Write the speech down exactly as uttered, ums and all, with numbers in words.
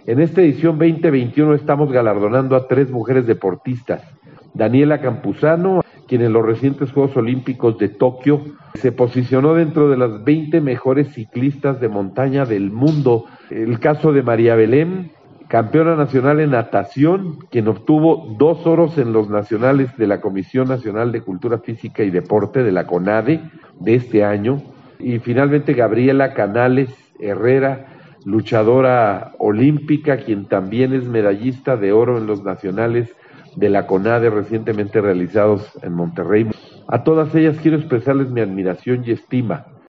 En esta edición veinte veintiuno estamos galardonando a tres mujeres deportistas. Daniela Campuzano, quien en los recientes Juegos Olímpicos de Tokio se posicionó dentro de las veinte mejores ciclistas de montaña del mundo. El caso de María Belén, campeona nacional en natación, quien obtuvo dos oros en los nacionales de la Comisión Nacional de Cultura Física y Deporte de la CONADE de este año. Y finalmente Gabriela Canales Herrera, luchadora olímpica, quien también es medallista de oro en los nacionales de la CONADE recientemente realizados en Monterrey. A todas ellas quiero expresarles mi admiración y estima.